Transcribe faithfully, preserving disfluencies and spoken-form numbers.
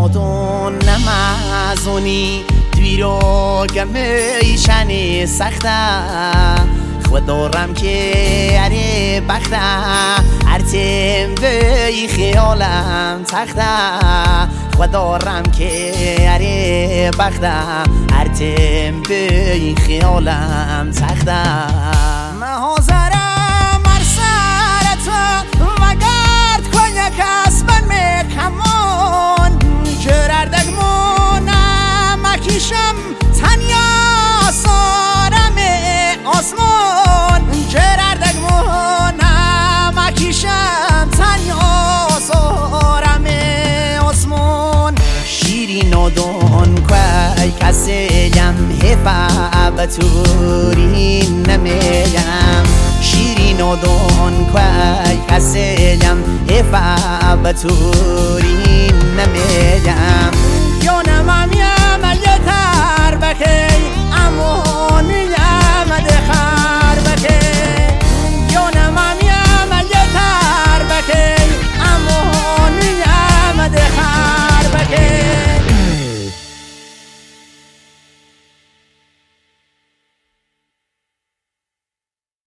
نادون نمازونی دیرو گمی شنی سخته خود دارم که اره بخته ارتم به خیالم تخته خود دارم که اره بخته ارتم به خیالم تخته محاضرم ارسر تو و گرد کنه کسبن میکمون جرردگ مونم مکیشم تنیا سارم آسمون جرردگ مونم مکیشم تنیا سارم آسمون شیری نادون که کسیم حفا بطوری نمیم شیری نادون که کسیم حفا بطوری نمیم